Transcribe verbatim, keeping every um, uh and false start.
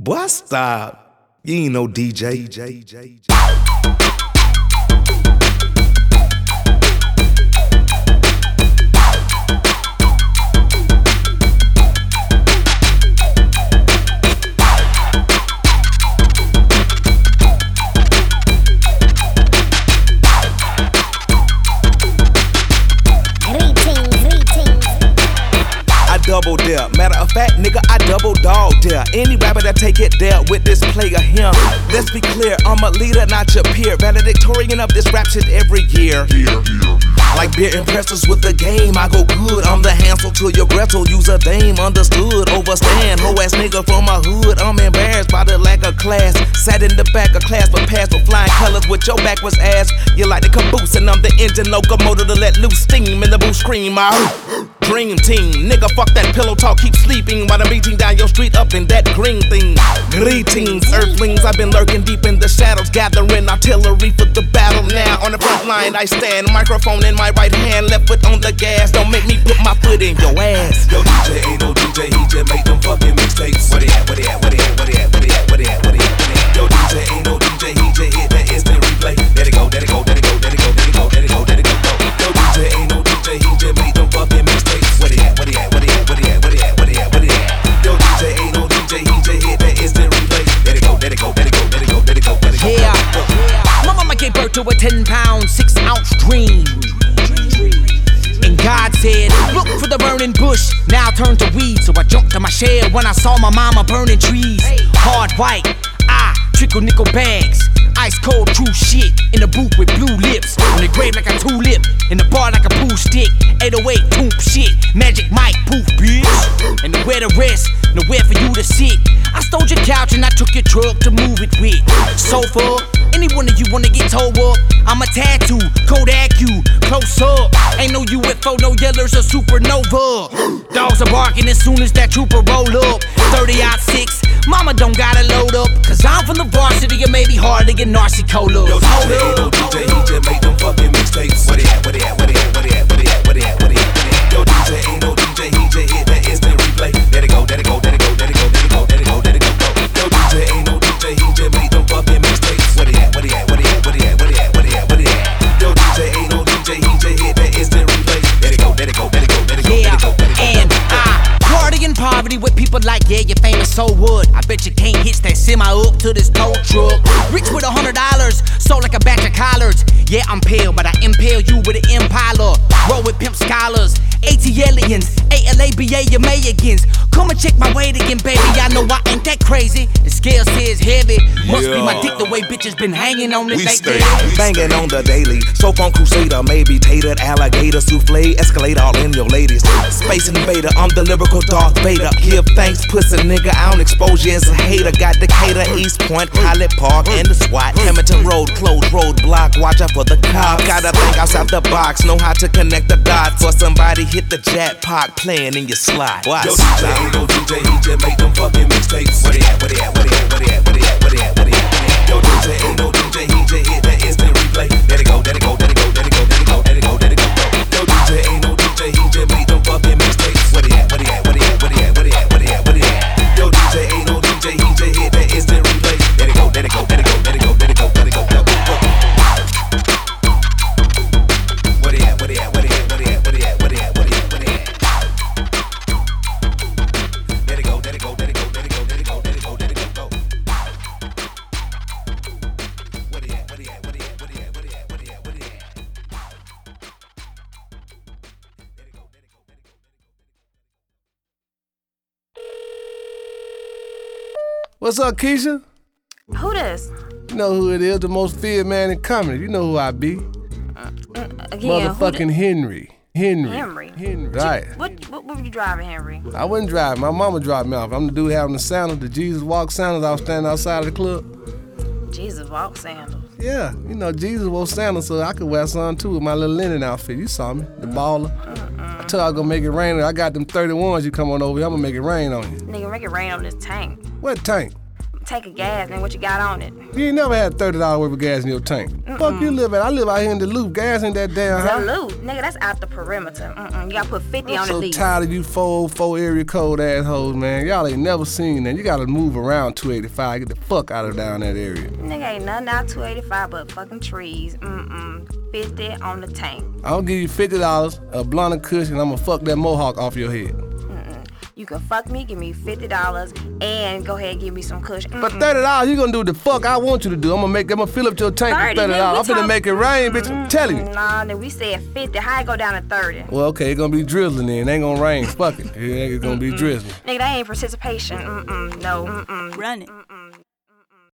Boy, stop. You ain't no D J. D J, D J, D J. Double dare. Matter of fact, nigga, I double dog dare. Any rapper that take it there with this player him. Let's be clear, I'm a leader, not your peer. Valedictorian of this rap shit every year. Yeah, yeah. Like beer impressors with the game, I go good. I'm the Hansel to your Gretel. Use a dame, understood. Overstand, hoe ass nigga from my hood. I'm embarrassed by the lack of class. Sat in the back of class, but passed with flying colors. With your backwards ass, you like the caboose, and I'm the engine locomotive to let loose steam in the booth scream. My dream team, nigga, fuck that pillow talk, keep sleeping while I'm beating down your street up in that green thing. Greetings, earthlings, I've been lurking deep in the shadows, gathering artillery for the battle. Now on the front line I stand, microphone in my right hand, left foot on the gas. Don't make me put my foot in your ass. Yo, D J ain't no D J, he just make them fucking mixtapes. Where they at, where they at, where they at, where they at, where they at, where they at, where they at. Yo, D J ain't no D J, he just hit that instant replay. Let it go, let it go, let it go, let it go, let it go, let it go, let it go. Yo, D J ain't no D J, he just make them fucking mixtapes. Where they at, where they at, where they at, where they at, where they at, where they at, where they at. Yo, D J ain't no D J, he just hit that instant replay. Let it go, let it go, let it go, let it go, let it go, let it go. Yeah, my mama gave birth to a ten pound, six ounce dream. And God said, look for the burning bush, now turn to weed. So I jumped to my shed when I saw my mama burning trees. Hard white, I trickle nickel bags. Ice cold true shit, in the booth with blue lips. On the grave like a tulip, in the bar like a pool stick. eight oh eight, toomp shit, magic mic, poof bitch. And nowhere to rest, nowhere for you to sit. I stole your couch and I took your truck to move it with. Sofa, any one of you wanna get towed up? I'm a tattoo, Kodak you, close up. Ain't no U F O, no yellers or supernova. Dogs are barking as soon as that trooper roll up. thirty out six, mama don't gotta load up. Cause I'm from the varsity, it may be hard to get Narcy Cola. Yo, D J ain't no D J, he just make them fucking mixtapes. Where they at, where they at, where they at, where they at, where they at, where they at, where they at. Yo, D J ain't no D J, he just hit that instant replay. Let it go, let it go, let it go, let it go, let it go, let it go, let it go. Yo, D J ain't no D J, he just make them fucking mixtapes. Where they at, where they at, where they at, where they at, where they at, where they at, where they at. Yo, D J ain't no D J, he just hit that instant replay. Let it go, let it go, let it go, let it go, let it go, let it go. And I party in poverty with people like, yeah, you're famous, so what? I bet you can't hitch that semi up to this tow truck. Rich with a hundred dollars, sold like a batch of collards. Yeah, I'm pale, but I impale you with an Impala. Roll with pimp scholars, ATLians, A L A B A, you Mayagans. Come and check my weight again, baby, I know I ain't that crazy. The scale says heavy, must yeah. be my dick the way bitches been hanging on it. We stay banging on the daily, so fun crusader, maybe tatered alligator souffle, escalate all in your ladies. Space invader, I'm the lyrical Darth Vader. Give thanks, pussy nigga, I don't expose you as a hater. Got Decatur, East Point, Pilot Park, and the SWAT. Hamilton Road, closed road block, watch out for the cops. Gotta think outside the box, know how to connect the dots. For somebody hit the jackpot, playing in your slot. Watch. Yo, D J ain't no D J, he just make them fucking mixtapes. Where they at, where they at, where they at, where they at, where they at, where they at, where they at. Yo, D J ain't no D J, he just hit that instant replay. Let it go, let it go, let it go, let it go, let it go, let it go, let it go. Yo, D J ain't no D J, he just make them fucking mixtapes. Where they at, where they at, where they at, where they at, where they at, where they at, where they at. Yo, D J ain't no D J, he just hit that instant replay. Let it go, let it go, let it go, let it go, let it go, let it go, let it go. Where they at, where they at, where they at, where they at, where they at, where they at, where they at, where they at. Let it go, let it go, let it go, let it go, let it go, let it go, let it go. Where they at, where they at, where they at, where they at, where they at, where they at, where they at. What's up, Keisha? Who this? You know who it is, the most feared man in comedy. You know who I be. Uh, again, Motherfucking Henry. Henry. Henry. Henry. Right. What, what, what were you driving, Henry? I wasn't driving. My mama dropped me off. I'm the dude having the sandals, the Jesus Walk sandals. I was standing outside of the club. Jesus Walk sandals. Yeah, you know, Jesus wore sandals, so I could wear some too with my little linen outfit. You saw me, the baller. Uh-uh. I told you I was gonna make it rain. I got them thirty-ones. You come on over here, I'm gonna make it rain on you. Nigga, make it rain on this tank. What tank? tank of gas, nigga. What you got on it? You ain't never had thirty dollars worth of gas in your tank. Mm-mm. Fuck you live at? I live out here in Duluth. Gas ain't that damn high. Duluth, nigga, that's out the perimeter. Mm-mm. You gotta put fifty I'm on so the lease. tired of you four four area code assholes, man. Y'all ain't never seen that. You gotta move around two eighty-five. Get the fuck out of down that area. Nigga, ain't nothing out two eighty-five but fucking trees. Mm-mm. fifty on the tank. I'll give you fifty dollars, a blunt of kush, and I'm gonna fuck that mohawk off your head. You can fuck me, give me fifty dollars, and go ahead and give me some kush. Mm-mm. For thirty dollars, you gonna do the fuck I want you to do. I'm gonna make, I'm gonna fill up your tank for thirty dollars. I'm finna make it rain, bitch. I'm telling you. Nah, nigga, we said fifty. How it go down to thirty? Well, okay, it's gonna be drizzling then. It ain't gonna rain. Fuck it. It ain't gonna be drizzling. Nigga, that ain't participation. Mm-mm, no. Mm-mm. Run it.